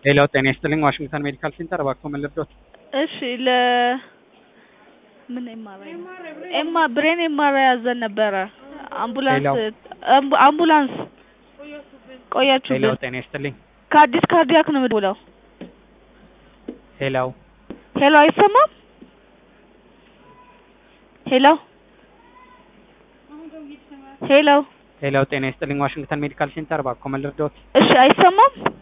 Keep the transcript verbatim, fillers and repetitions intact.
ሌላው ጤና ይስጥልኝ ዋሽንግተን ሜዲካል ሴንተር እባክዎ ምን ልርዳዎት? እሺ ለ ምን ኤምአርአይ ኤማ ብሬን ኤምአርአይ አዘን ነበረ አምቡላንስ ሌላው አምቡ አምቡላንስ ቆያችሁብን። ሌላው ጤና ይስጥልኝ ከአዲስ ካርዲያክ ነው የምደውለው። ሌላው ሄሎ አይሰማም? ሄሎ ሄሎ ሌላው ጤና ይስጥልኝ ዋሽንግተን ሜዲካል ሴንተር እባክዎ ምን ልርዳዎት? እሺ አይሰማም?